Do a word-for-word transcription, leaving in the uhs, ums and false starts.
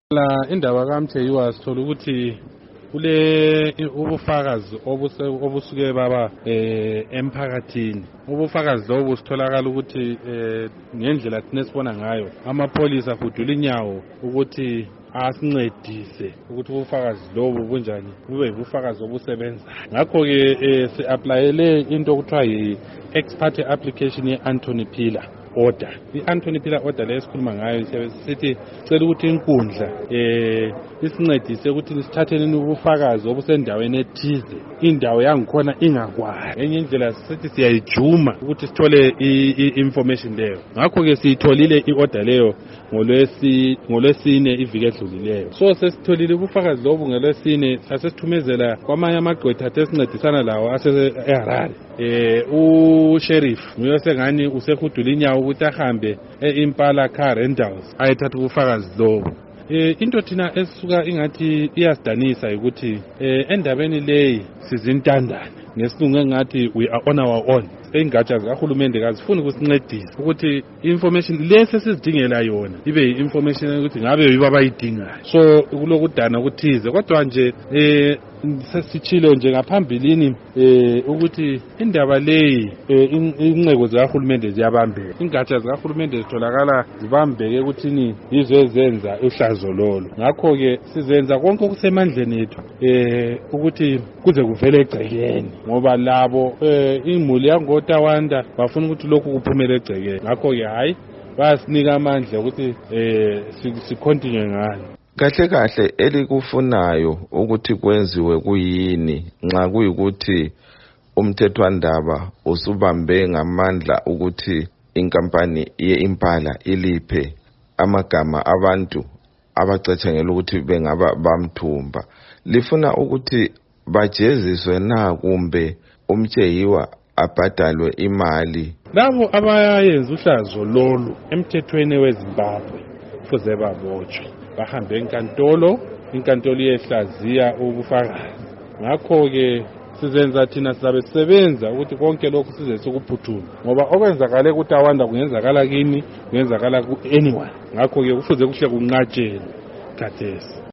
La indaba kaMtheyiwa sithola ukuthi kule ubufakazi obusuke baba eh emphakathini. Ubufakazi lobo sitholakala ukuthi eh ngendlela thina sibona ngayo amapholisa afudula inyawo ukuthi asincedise ukuthi ubufakazi lobo bunjani bube ubufakazi obusebenza. Ngakho ke si applyele into okuthiwa yi ex parte application ye Anthony Pillar order. I-Anthony Pillar order le esikhuluma ngayo sithi cela ukuthi inkundla eh isincedise ukuthi sithatheleni ubufakazi obusendaweni ethize, indawo yangikhona ingakwazi. Enye indlela sithi siyayijuma ukuthi sithole i-information leyo. Ngakho ke siyitholile i-order leyo ngolwesi ngolwesine iviki edlulileyo. So sesitholile ubufakazi lobu ngelwesine, sasesithumezela kwamanye amagqwetha asesincedisana lawo ase-Harare. Eh u sheriff nguye sengani usehudula inyawo ukuthi ahambe e-Impala Car Rentals ayethatha ubufakazi lobo. Eh into thina esuka ingathi iyasidanisa ukuthi eh endabeni leyi sizintandane ngesilungu engathi we are on our own. Ingatsha zikahulumende kazifuni ukusincedisa ukuthi information lesi sizidingela yona ibe information ukuthi ngabe yibo abayidingayo. So kulokudana ukuthize kodwa nje eh sesichilo nje ngaphambilini eh ukuthi indaba leyi inqeko zikahulumende ziyabambeka. Ingatsha zikahulumende zitholakala zibambeke ukuthini yizo ezenza uhlazo lolo. Ngakho ke sizenza konke okusemandleni ethu eh ukuthi kuze kuvele egcekeni ngoba labo eh imuli yango Tawanda bafuna ukuthi lokhu kuphumele egcekeni. Ngakho ke hayi basinika amandla ukuthi eh sicontinue ngalo. Kahle kahle elikufunayo ukuthi kwenziwe kuyini nxa kuyikuthi umthethwandaba usubambe ngamandla ukuthi inkampani ye-Impala iliphe amagama abantu abacetshengela ukuthi bengaba bamthumba. Lifuna ukuthi bajeziswe na kumbe uMtheyiwa abhadalwe imali? Labo abayenza uhlazo lolu emthethweni weZimbabwe kufuze babotshwe, bahambe enkantolo, inkantolo iyehlaziya ubufakazi. Ngakho ke sizenza thina sizabe sisebenza ukuthi konke lokhu size sokuphuthuma ngoba okwenzakala kuTawanda kungenzakala kimi, kungenzakala ku anyone. Ngakho ke kufuze kuhle kunqatshelwe khathesi.